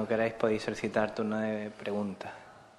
Cuando queráis podéis solicitar turno de preguntas.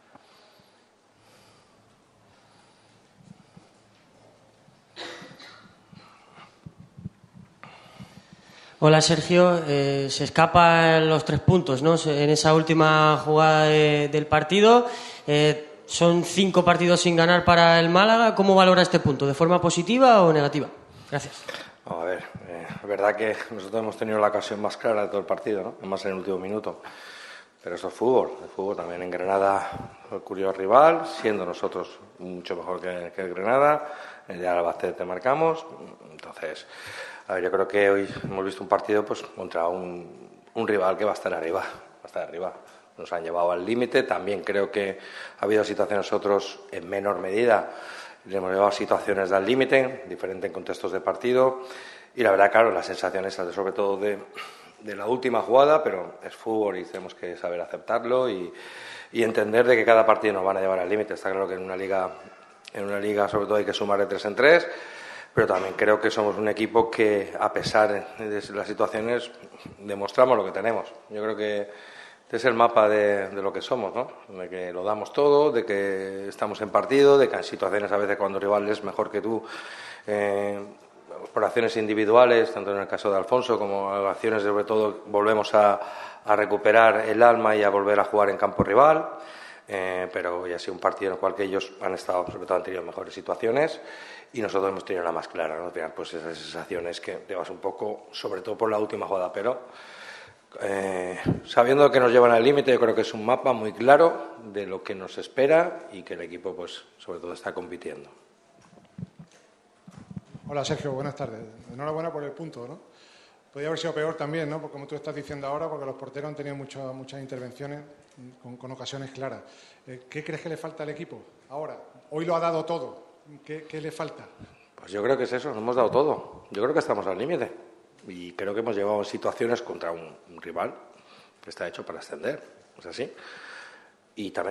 Hola Sergio, se escapan los 3 puntos, ¿no? En esa última jugada del partido. Son 5 partidos sin ganar para el Málaga. ¿Cómo valora este punto? ¿De forma positiva o negativa? Gracias. A ver, es verdad que nosotros hemos tenido la ocasión más clara de todo el partido, ¿no? Más en el último minuto. Pero eso es fútbol. El fútbol también en Granada, el curioso rival, siendo nosotros mucho mejor que el Granada. El día de Albacete marcamos. Entonces, a ver, yo creo que hoy hemos visto un partido pues contra un rival que va a estar arriba. Va a estar arriba. Nos han llevado al límite. También creo que ha habido situaciones nosotros en menor medida. Le hemos llevado a situaciones del límite, diferente en contextos de partido. Y la verdad, claro, las sensaciones sobre todo de la última jugada, pero es fútbol y tenemos que saber aceptarlo y entender de que cada partido nos van a llevar al límite. Está claro que en una liga sobre todo hay que sumar de 3 en 3, pero también creo que somos un equipo que, a pesar de las situaciones, demostramos lo que tenemos. Yo creo que este es el mapa de lo que somos, ¿no? De que lo damos todo, de que estamos en partido, de que en situaciones a veces cuando el rival es mejor que tú, por acciones individuales, tanto en el caso de Alfonso como acciones, sobre todo, volvemos a recuperar el alma y a volver a jugar en campo rival. Pero hoy ha sido un partido en el cual que ellos han estado, sobre todo han tenido mejores situaciones y nosotros hemos tenido la más clara, ¿no? Pues esas sensaciones que te vas un poco, sobre todo por la última jugada, pero sabiendo que nos llevan al límite, yo creo que es un mapa muy claro de lo que nos espera y que el equipo, pues, sobre todo está compitiendo. Hola Sergio, buenas tardes. Enhorabuena por el punto, ¿no? Podría haber sido peor también, ¿no? Porque como tú estás diciendo ahora, porque los porteros han tenido muchas intervenciones con ocasiones claras. ¿Qué crees que le falta al equipo ahora? Hoy lo ha dado todo. ¿Qué le falta? Pues yo creo que es eso, nos hemos dado todo. Yo creo que estamos al límite. Y creo que hemos llevado situaciones contra un rival que está hecho para ascender. ¿Es así? Y también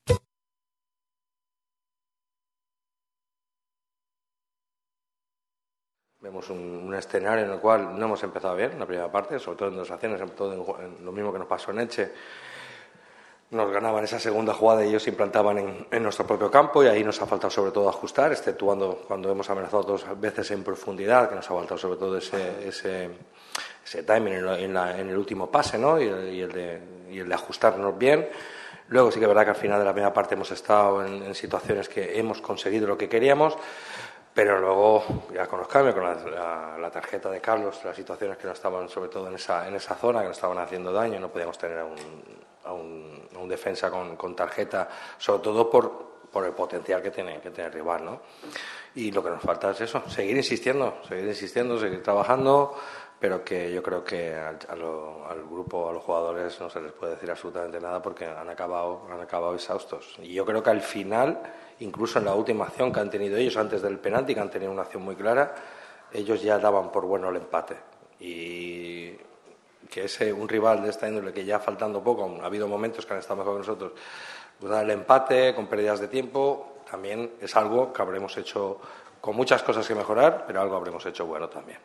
vemos un escenario en el cual no hemos empezado bien en la primera parte, sobre todo en 2 acciones, sobre todo en lo mismo que nos pasó en Elche. Nos ganaban esa segunda jugada y ellos se implantaban en nuestro propio campo y ahí nos ha faltado sobre todo ajustar, exceptuando cuando hemos amenazado 2 veces en profundidad, que nos ha faltado sobre todo ese timing en el último pase, ¿no? y el de ajustarnos bien. Luego sí que es verdad que al final de la primera parte hemos estado en situaciones que hemos conseguido lo que queríamos, pero luego ya con los cambios, con la tarjeta de Carlos, las situaciones que no estaban sobre todo en esa zona, que nos estaban haciendo daño, no podíamos tener a un defensa con tarjeta, sobre todo por el potencial que tiene el rival, ¿no? Y lo que nos falta es eso, seguir insistiendo, seguir trabajando, pero que yo creo que al grupo, a los jugadores no se les puede decir absolutamente nada porque han acabado exhaustos. Y yo creo que al final, incluso en la última acción que han tenido ellos antes del penalti, que han tenido una acción muy clara, ellos ya daban por bueno el empate. Y que un rival de esta índole que ya faltando poco, ha habido momentos que han estado mejor que nosotros, pues dar el empate con pérdidas de tiempo también es algo que habremos hecho con muchas cosas que mejorar, pero algo habremos hecho bueno también.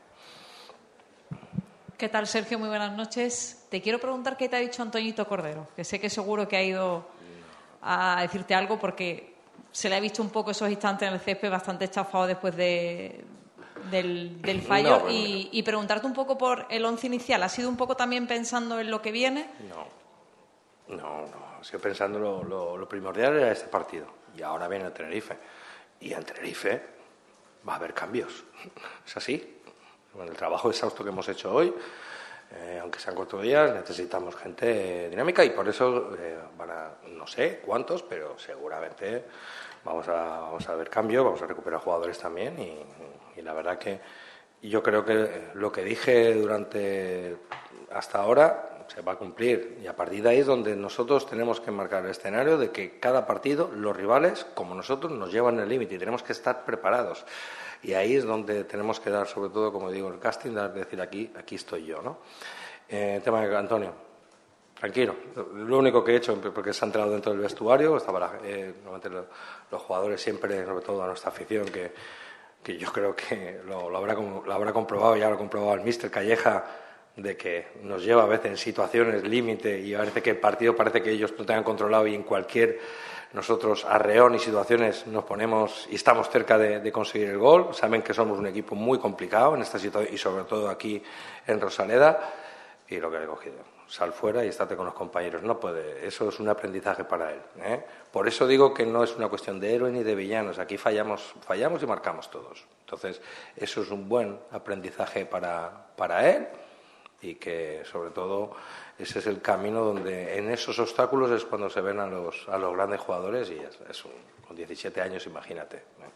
¿Qué tal, Sergio? Muy buenas noches. Te quiero preguntar qué te ha dicho Antoñito Cordero, que sé que seguro que ha ido a decirte algo porque se le ha visto un poco esos instantes en el césped bastante chafado después del fallo. No, y preguntarte un poco por el 11 inicial. ¿Ha sido un poco también pensando en lo que viene? No. Ha sido pensando lo primordial era este partido. Y ahora viene el Tenerife. Y en Tenerife va a haber cambios. Es así. Con el trabajo exhausto que hemos hecho hoy, aunque sean 4 días, necesitamos gente dinámica y por eso no sé cuántos, pero seguramente vamos a ver cambio, vamos a recuperar jugadores también y la verdad que yo creo que lo que dije hasta ahora se va a cumplir y a partir de ahí es donde nosotros tenemos que marcar el escenario de que cada partido los rivales, como nosotros, nos llevan el límite y tenemos que estar preparados. Y ahí es donde tenemos que dar, sobre todo, como digo, el casting, decir aquí estoy yo, ¿no? Tema de Antonio, tranquilo. Lo único que he hecho, porque se ha entrado dentro del vestuario, normalmente los jugadores siempre, sobre todo a nuestra afición, que yo creo que lo habrá comprobado, ya lo ha comprobado el míster Calleja, de que nos lleva a veces en situaciones límite y parece que el partido parece que ellos lo tengan controlado y en cualquier nosotros arreón y situaciones nos ponemos y estamos cerca de conseguir el gol. Saben que somos un equipo muy complicado en esta situación y sobre todo aquí en Rosaleda, y lo que he cogido, sal fuera y estate con los compañeros. No puede, eso es un aprendizaje para él, ¿eh? Por eso digo que no es una cuestión de héroe ni de villanos, aquí fallamos y marcamos todos. Entonces eso es un buen aprendizaje para él, y que sobre todo ese es el camino donde en esos obstáculos es cuando se ven a los grandes jugadores, y con 17 años, imagínate, ¿eh?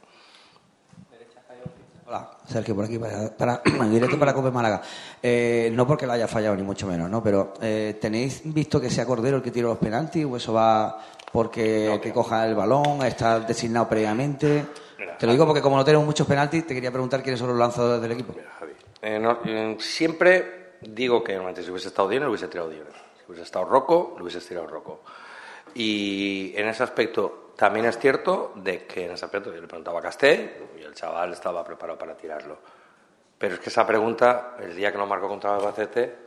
Hola, Sergio, por aquí, en directo para Cope Málaga. No porque lo haya fallado, ni mucho menos, ¿no? Pero ¿tenéis visto que sea Cordero el que tira los penaltis o eso va porque no, que coja el balón, está designado previamente? Mira, te lo digo porque como no tenemos muchos penaltis, te quería preguntar quiénes son los lanzadores del equipo. Mira, Javi, siempre digo que normalmente si hubiese estado Dione, lo hubiese tirado Dione. Si hubiese estado Rocco, lo hubiese tirado Rocco. Y en ese aspecto también es cierto de que en ese aspecto yo le preguntaba a Castell y el chaval estaba preparado para tirarlo. Pero es que esa pregunta, el día que nos marcó contra el Albacete,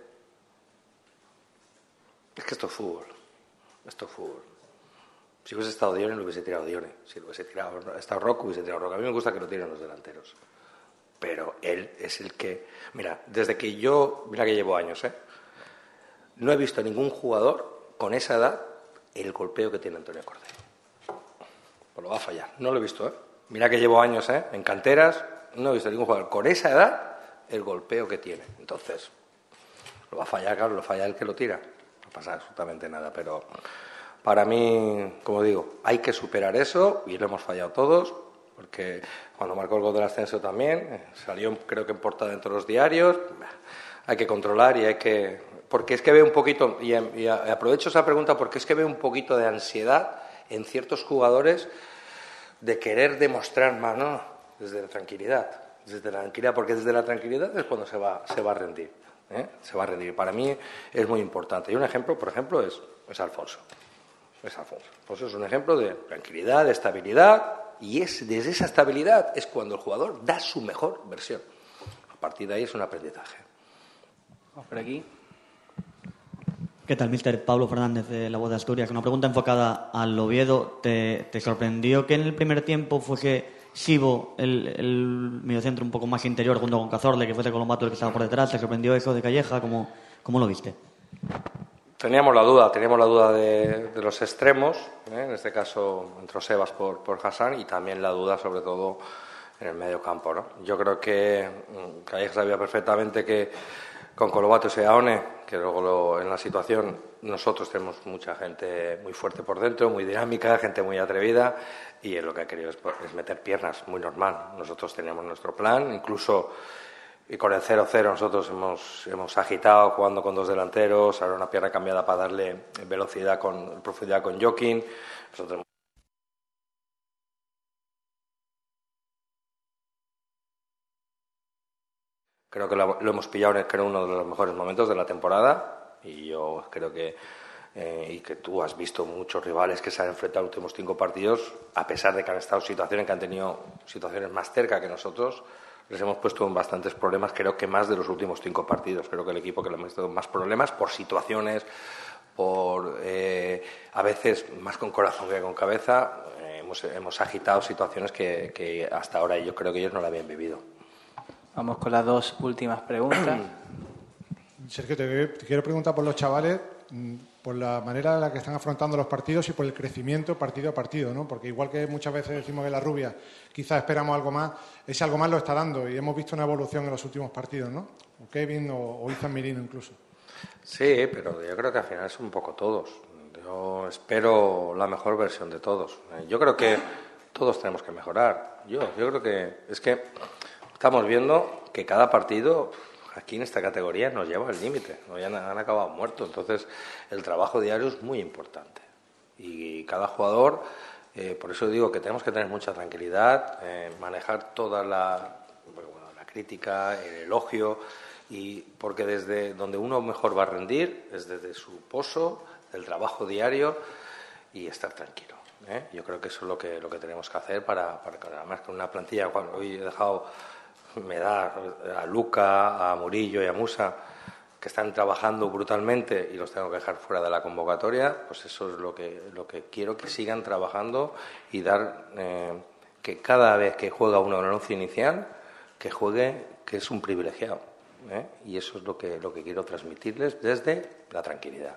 es que esto es fútbol. Esto es fútbol. Si hubiese estado Dione, lo hubiese tirado Dione. Si lo hubiese estado Rocco, hubiese tirado Rocco. A mí me gusta que lo tiren los delanteros. Pero él es el que... Mira, desde que mira que llevo años, no he visto a ningún jugador con esa edad el golpeo que tiene Antonio Cordero. Pues lo va a fallar. No lo he visto, Mira que llevo años, en canteras, no he visto a ningún jugador con esa edad el golpeo que tiene. Entonces, lo va a fallar, claro, lo falla el que lo tira. No pasa absolutamente nada, pero para mí, como digo, hay que superar eso y lo hemos fallado todos, porque cuando marcó el gol del ascenso también, salió creo que en portada en todos los diarios, hay que controlar y hay que... Porque es que veo un poquito, y aprovecho esa pregunta porque es que veo un poquito de ansiedad en ciertos jugadores de querer demostrar más, no, desde la tranquilidad, porque desde la tranquilidad es cuando se va a rendir, se va a rendir. Para mí es muy importante. Y un ejemplo, por ejemplo, es Alfonso. Alfonso es un ejemplo de tranquilidad, de estabilidad, y desde esa estabilidad es cuando el jugador da su mejor versión. A partir de ahí es un aprendizaje. Vamos por aquí. ¿Qué tal, míster? Pablo Fernández, de La Voz de Asturias. Una pregunta enfocada al Oviedo. ¿Te sorprendió que en el primer tiempo fuese Sibo el mediocentro un poco más interior junto con Cazorle, que fuese Colombato el que estaba por detrás? ¿Te sorprendió eso de Calleja? ¿Cómo lo viste? Teníamos la duda de los extremos, en este caso entró Sebas por Hassan, y también la duda sobre todo en el medio campo, ¿no? Yo creo que Calleja sabía perfectamente que con Colombato y Seaone, que luego en la situación nosotros tenemos mucha gente muy fuerte por dentro, muy dinámica, gente muy atrevida, y él lo que ha querido es meter piernas, muy normal. Nosotros teníamos nuestro plan, incluso y con el 0-0 nosotros hemos agitado jugando con dos delanteros, ahora una pierna cambiada para darle velocidad profundidad con Joaquín. Nosotros creo que lo hemos pillado en uno de los mejores momentos de la temporada, y yo creo que y que tú has visto muchos rivales que se han enfrentado en los últimos 5 partidos, a pesar de que han estado situaciones que han tenido situaciones más cerca que nosotros, les hemos puesto en bastantes problemas, creo que más de los últimos 5 partidos. Creo que el equipo que le hemos dado más problemas por situaciones, a veces más con corazón que con cabeza, hemos agitado situaciones que hasta ahora yo creo que ellos no la habían vivido. Vamos con las 2 últimas preguntas. Sergio, te quiero preguntar por los chavales, por la manera en la que están afrontando los partidos y por el crecimiento partido a partido, ¿no? Porque igual que muchas veces decimos que la Rubia quizás esperamos algo más, ese algo más lo está dando y hemos visto una evolución en los últimos partidos, ¿no? O Kevin o Izan Merino incluso. Sí, pero yo creo que al final son un poco todos. Yo espero la mejor versión de todos. Yo creo que todos tenemos que mejorar. Yo creo que es que estamos viendo que cada partido aquí en esta categoría nos lleva al límite, ¿no? Ya han acabado muertos. Entonces el trabajo diario es muy importante y cada jugador, por eso digo que tenemos que tener mucha tranquilidad, manejar toda la crítica, el elogio, y porque desde donde uno mejor va a rendir es desde su pozo, del trabajo diario y estar tranquilo. Yo creo que eso es lo que tenemos que hacer para además con una plantilla. Hoy he dejado, me da a Luca, a Murillo y a Musa, que están trabajando brutalmente y los tengo que dejar fuera de la convocatoria, pues eso es lo que quiero, que sigan trabajando y dar que cada vez que juega uno en el once inicial, que juegue, que es un privilegiado, y eso es lo que quiero transmitirles desde la tranquilidad.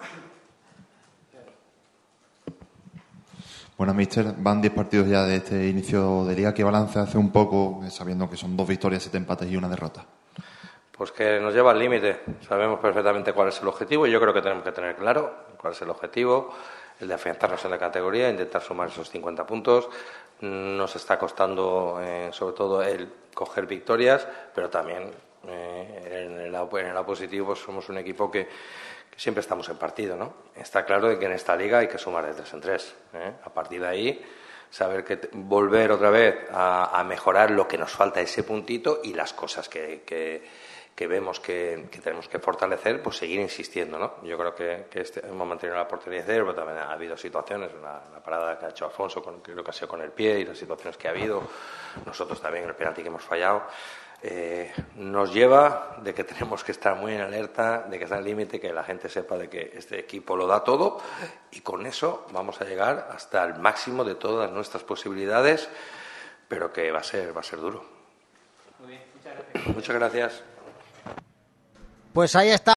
Bueno, míster, van 10 partidos ya de este inicio de liga. ¿Qué balance hace un poco, sabiendo que son 2 victorias, 7 empates y 1 derrota? Pues que nos lleva al límite. Sabemos perfectamente cuál es el objetivo y yo creo que tenemos que tener claro cuál es el objetivo, el de afianzarnos en la categoría, intentar sumar esos 50 puntos. Nos está costando, sobre todo, el coger victorias, pero también en el lado positivo pues somos un equipo que siempre estamos en partido, ¿no? Está claro de que en esta liga hay que sumar de 3 en 3. A partir de ahí, saber que volver otra vez a mejorar lo que nos falta, ese puntito, y las cosas que vemos que tenemos que fortalecer, pues seguir insistiendo, ¿no? Yo creo que hemos mantenido la portería cero, pero también ha habido situaciones, la parada que ha hecho Alfonso, creo que ha sido con el pie, y las situaciones que ha habido, nosotros también, el penalti que hemos fallado, nos lleva de que tenemos que estar muy en alerta, de que está al límite, que la gente sepa de que este equipo lo da todo, y con eso vamos a llegar hasta el máximo de todas nuestras posibilidades, pero que va a ser duro. Muy bien, muchas gracias. Muchas gracias. Pues ahí está.